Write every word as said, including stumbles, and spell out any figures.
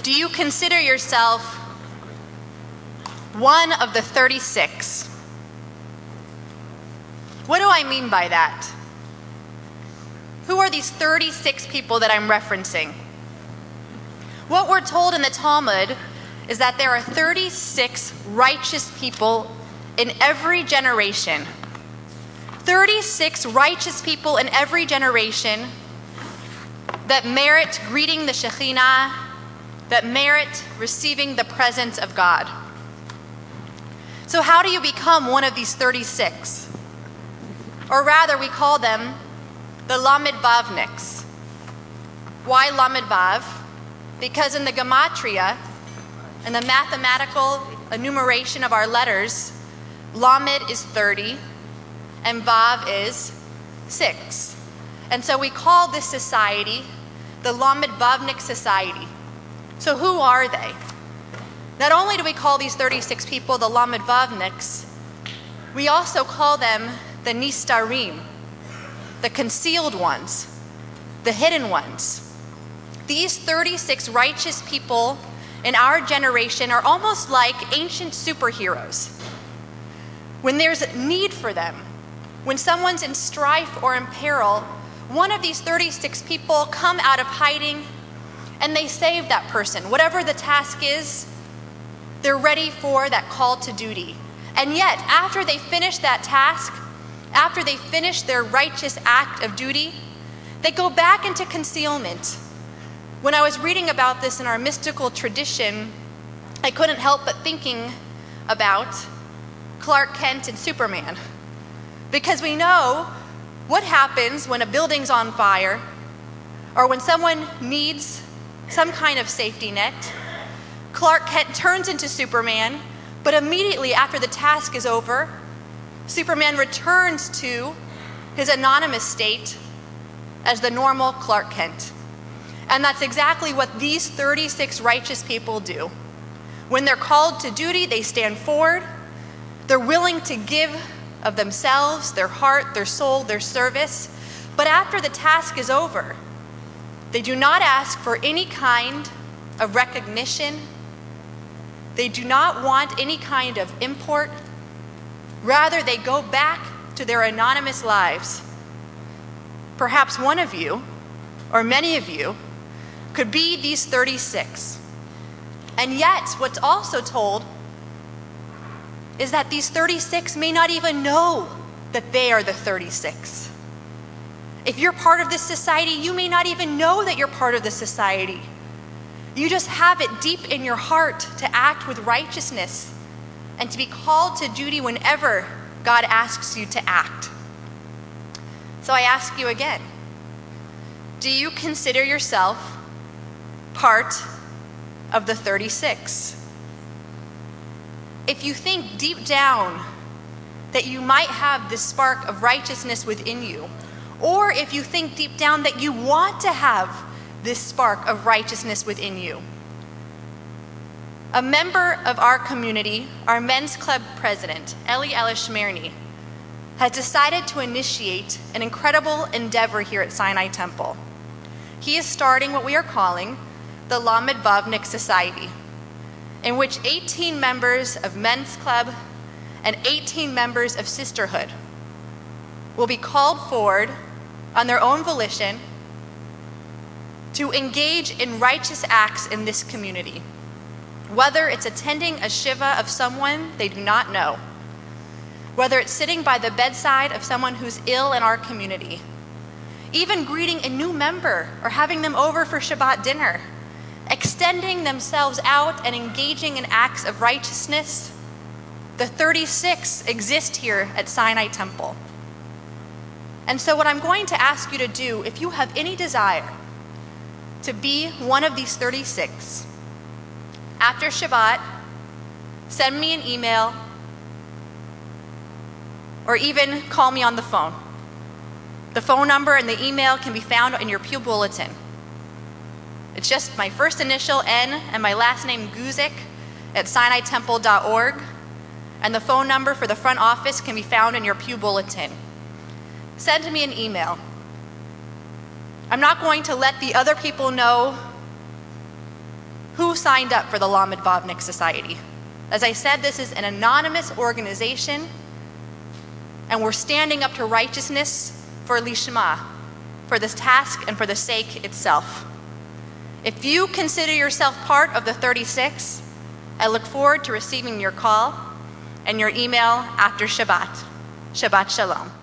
Do you consider yourself one of the thirty-six? What do I mean by that? Who are these thirty-six people that I'm referencing? What we're told in the Talmud is that there are thirty-six righteous people in every generation. thirty-six righteous people in every generation that merit greeting the Shekhinah, that merit receiving the presence of God. So how do you become one of these thirty-six? Or rather, we call them the Lamed Vavniks. Why Lamed Vav? Because in the Gematria, in the mathematical enumeration of our letters, Lamed is thirty, and Vav is six. And so we call this society the Lamed Vavnik Society. So who are they? Not only do we call these thirty-six people the Lamed Vavniks, we also call them the Nistarim, the concealed ones, the hidden ones. These thirty-six righteous people in our generation are almost like ancient superheroes. When there's need for them, when someone's in strife or in peril, one of these thirty-six people come out of hiding and they save that person. Whatever the task is, they're ready for that call to duty. And yet, after they finish that task, after they finish their righteous act of duty, they go back into concealment. When I was reading about this in our mystical tradition, I couldn't help but thinking about Clark Kent and Superman. Because we know what happens when a building's on fire, or when someone needs some kind of safety net. Clark Kent turns into Superman, but immediately after the task is over, Superman returns to his anonymous state as the normal Clark Kent. And that's exactly what these thirty-six righteous people do. When they're called to duty, they stand forward. They're willing to give of themselves, their heart, their soul, their service. But after the task is over, they do not ask for any kind of recognition. They do not want any kind of import. Rather, they go back to their anonymous lives. Perhaps one of you, or many of you, could be these thirty-six. And yet, what's also told is that these thirty-six may not even know that they are the thirty-six. If you're part of this society, you may not even know that you're part of this society. You just have it deep in your heart to act with righteousness and to be called to duty whenever God asks you to act. So I ask you again, do you consider yourself part of the thirty-six? If you think deep down that you might have this spark of righteousness within you, or if you think deep down that you want to have this spark of righteousness within you, a member of our community, our men's club president, Eli Elishmerny, has decided to initiate an incredible endeavor here at Sinai Temple. He is starting what we are calling the Lamed Vavnik Society, in which eighteen members of men's club and eighteen members of sisterhood will be called forward on their own volition to engage in righteous acts in this community, whether it's attending a shiva of someone they do not know, whether it's sitting by the bedside of someone who's ill in our community, even greeting a new member or having them over for Shabbat dinner, extending themselves out and engaging in acts of righteousness. The thirty-six exist here at Sinai Temple. And so what I'm going to ask you to do, if you have any desire to be one of these thirty-six, after Shabbat, send me an email or even call me on the phone. The phone number and the email can be found in your pew bulletin. It's just my first initial, N, and my last name, Guzik, at sinai temple dot org. And the phone number for the front office can be found in your pew bulletin. Send me an email. I'm not going to let the other people know Who signed up for the Lamed Vavnik Society? As I said, this is an anonymous organization, and we're standing up to righteousness for Lishma, for this task and for the sake itself. If you consider yourself part of the thirty-six, I look forward to receiving your call and your email after Shabbat. Shabbat Shalom.